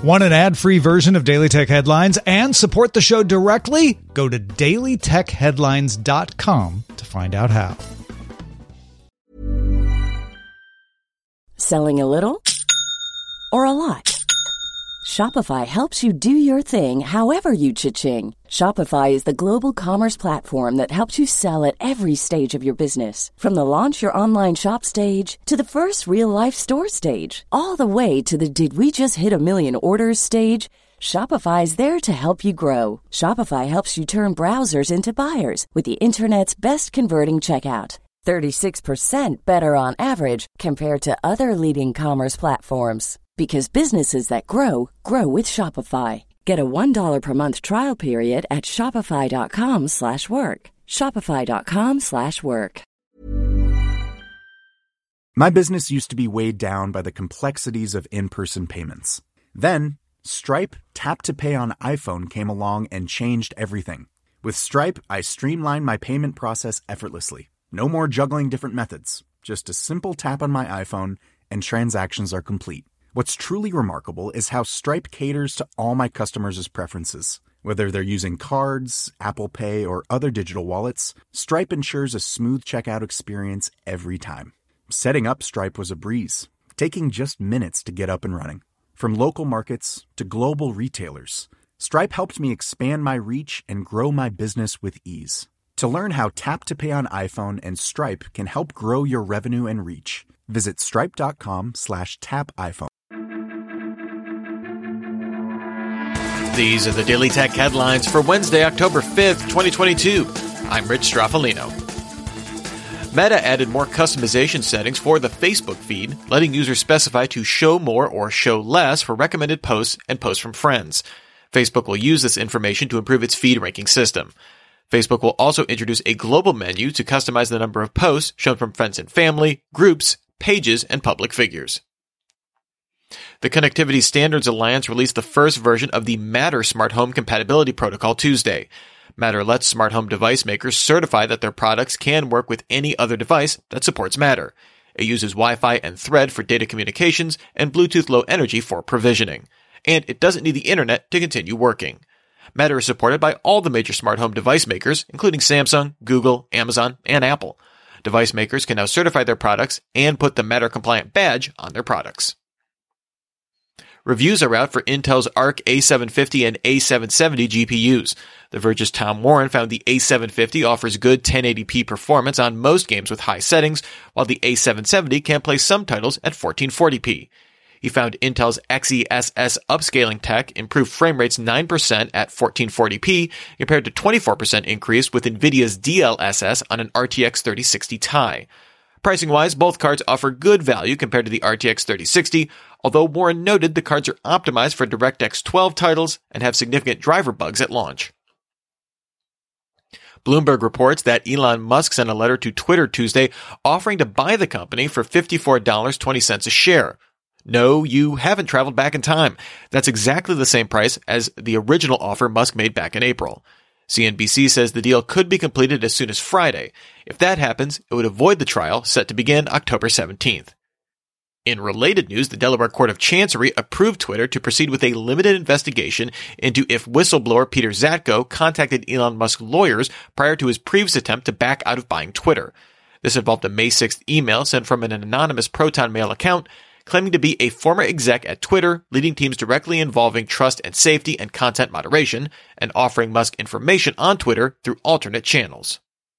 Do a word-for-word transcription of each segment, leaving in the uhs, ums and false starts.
Want an ad-free version of Daily Tech Headlines and support the show directly? Go to daily tech headlines dot com to find out how. Selling a little or a lot? Shopify helps you do your thing however you cha-ching. Shopify is the global commerce platform that helps you sell at every stage of your business. From the launch your online shop stage to the first real-life store stage, all the way to the did we just hit a million orders stage. Shopify is there to help you grow. Shopify helps you turn browsers into buyers with the internet's best converting checkout. thirty-six percent better on average compared to other leading commerce platforms. Because businesses that grow, grow with Shopify. Get a one dollar per month trial period at shopify.com slash work. Shopify.com slash work. My business used to be weighed down by the complexities of in-person payments. Then, Stripe Tap to Pay on iPhone came along and changed everything. With Stripe, I streamlined my payment process effortlessly. No more juggling different methods. Just a simple tap on my iPhone and transactions are complete. What's truly remarkable is how Stripe caters to all my customers' preferences. Whether they're using cards, Apple Pay, or other digital wallets, Stripe ensures a smooth checkout experience every time. Setting up Stripe was a breeze, taking just minutes to get up and running. From local markets to global retailers, Stripe helped me expand my reach and grow my business with ease. To learn how Tap to Pay on iPhone and Stripe can help grow your revenue and reach, visit stripe.com slash tap iPhone. These are the Daily Tech Headlines for Wednesday, October fifth, twenty twenty-two. I'm Rich Straffolino. Meta added more customization settings for the Facebook feed, letting users specify to show more or show less for recommended posts and posts from friends. Facebook will use this information to improve its feed ranking system. Facebook will also introduce a global menu to customize the number of posts shown from friends and family, groups, pages, and public figures. The Connectivity Standards Alliance released the first version of the Matter Smart Home Compatibility Protocol Tuesday. Matter lets smart home device makers certify that their products can work with any other device that supports Matter. It uses Wi-Fi and Thread for data communications and Bluetooth Low Energy for provisioning. And it doesn't need the internet to continue working. Matter is supported by all the major smart home device makers, including Samsung, Google, Amazon, and Apple. Device makers can now certify their products and put the Matter-compliant badge on their products. Reviews are out for Intel's Arc A seven fifty and A seven seventy G P Us. The Verge's Tom Warren found the A seven fifty offers good ten eighty p performance on most games with high settings, while the A seven seventy can play some titles at fourteen forty p. He found Intel's X E S S upscaling tech improved frame rates nine percent at fourteen forty p compared to twenty-four percent increase with NVIDIA's D L S S on an R T X thirty sixty Ti. Pricing-wise, both cards offer good value compared to the R T X thirty sixty, although Warren noted the cards are optimized for DirectX twelve titles and have significant driver bugs at launch. Bloomberg reports that Elon Musk sent a letter to Twitter Tuesday offering to buy the company for fifty-four dollars and twenty cents a share. No, you haven't traveled back in time. That's exactly the same price as the original offer Musk made back in April. C N B C says the deal could be completed as soon as Friday. If that happens, it would avoid the trial set to begin October seventeenth. In related news, the Delaware Court of Chancery approved Twitter to proceed with a limited investigation into if whistleblower Peter Zatko contacted Elon Musk's lawyers prior to his previous attempt to back out of buying Twitter. This involved a May sixth email sent from an anonymous Proton Mail account claiming to be a former exec at Twitter, leading teams directly involving trust and safety and content moderation, and offering Musk information on Twitter through alternate channels.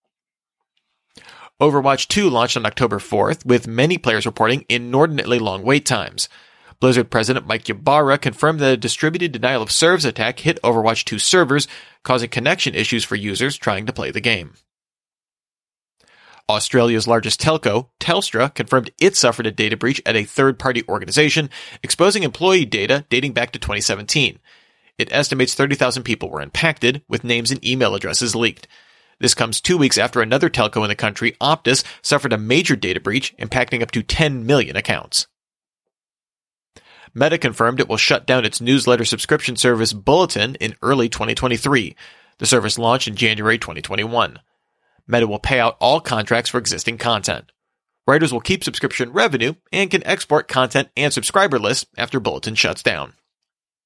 Overwatch two launched on October fourth, with many players reporting inordinately long wait times. Blizzard President Mike Ybarra confirmed that a distributed denial of service attack hit Overwatch two servers, causing connection issues for users trying to play the game. Australia's largest telco, Telstra, confirmed it suffered a data breach at a third-party organization, exposing employee data dating back to twenty seventeen. It estimates thirty thousand people were impacted, with names and email addresses leaked. This comes two weeks after another telco in the country, Optus, suffered a major data breach, impacting up to ten million accounts. Meta confirmed it will shut down its newsletter subscription service Bulletin in early twenty twenty-three. The service launched in January twenty twenty-one. Meta will pay out all contracts for existing content. Writers will keep subscription revenue and can export content and subscriber lists after Bulletin shuts down.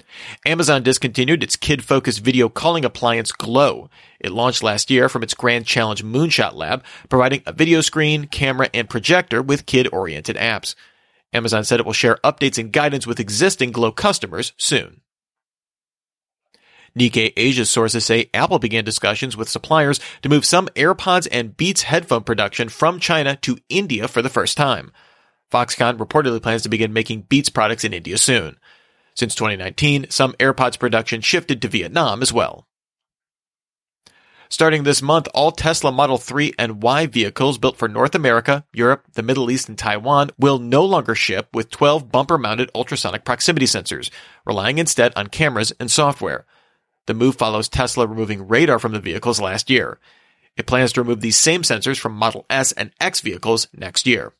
Amazon discontinued its kid-focused video calling appliance Glow. It launched last year from its Grand Challenge Moonshot Lab, providing a video screen, camera, and projector with kid-oriented apps. Amazon said it will share updates and guidance with existing Glow customers soon. Nikkei Asia's sources say Apple began discussions with suppliers to move some AirPods and Beats headphone production from China to India for the first time. Foxconn reportedly plans to begin making Beats products in India soon. Since twenty nineteen, some AirPods production shifted to Vietnam as well. Starting this month, all Tesla Model three and Y vehicles built for North America, Europe, the Middle East, and Taiwan will no longer ship with twelve bumper-mounted ultrasonic proximity sensors, relying instead on cameras and software. The move follows Tesla removing radar from the vehicles last year. It plans to remove these same sensors from Model S and X vehicles next year.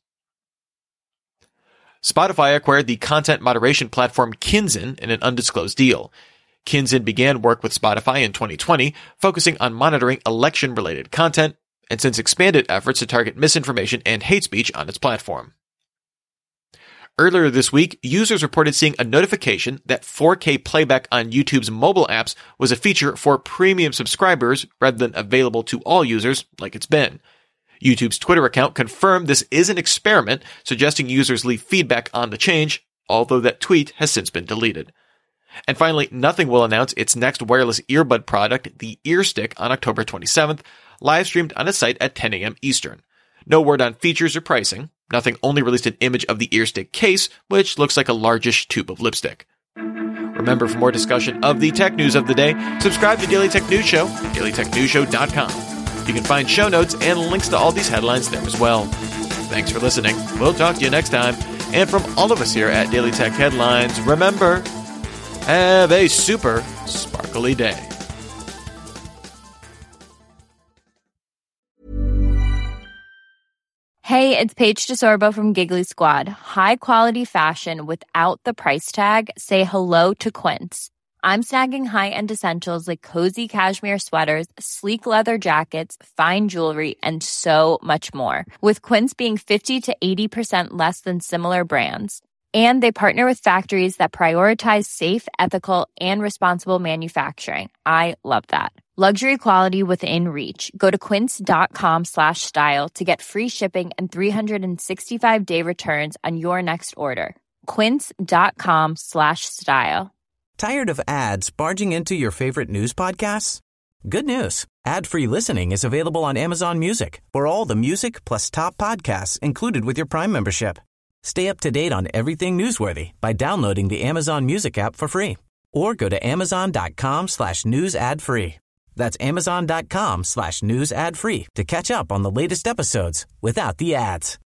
Spotify acquired the content moderation platform Kinzin in an undisclosed deal. Kinzin began work with Spotify in twenty twenty, focusing on monitoring election-related content, and since expanded efforts to target misinformation and hate speech on its platform. Earlier this week, users reported seeing a notification that four K playback on YouTube's mobile apps was a feature for premium subscribers rather than available to all users like it's been. YouTube's Twitter account confirmed this is an experiment, suggesting users leave feedback on the change, although that tweet has since been deleted. And finally, Nothing will announce its next wireless earbud product, the Earstick, on October twenty-seventh, live-streamed on its site at ten a.m. Eastern. No word on features or pricing. Nothing only released an image of the Earstick case, which looks like a largish tube of lipstick. Remember, for more discussion of the tech news of the day, subscribe to Daily Tech News Show at daily tech news show dot com. You can find show notes and links to all these headlines there as well. Thanks for listening. We'll talk to you next time. And from all of us here at Daily Tech Headlines, remember, have a super sparkly day. Hey, it's Paige DeSorbo from Giggly Squad. High quality fashion without the price tag. Say hello to Quince. I'm snagging high-end essentials like cozy cashmere sweaters, sleek leather jackets, fine jewelry, and so much more. With Quince being fifty to eighty percent less than similar brands. And they partner with factories that prioritize safe, ethical, and responsible manufacturing. I love that. Luxury quality within reach. Go to quince.com slash style to get free shipping and three sixty-five day returns on your next order. Quince.com slash style. Tired of ads barging into your favorite news podcasts? Good news. Ad-free listening is available on Amazon Music for all the music plus top podcasts included with your Prime membership. Stay up to date on everything newsworthy by downloading the Amazon Music app for free or go to amazon.com slash news ad free. That's amazon.com slash news ad free to catch up on the latest episodes without the ads.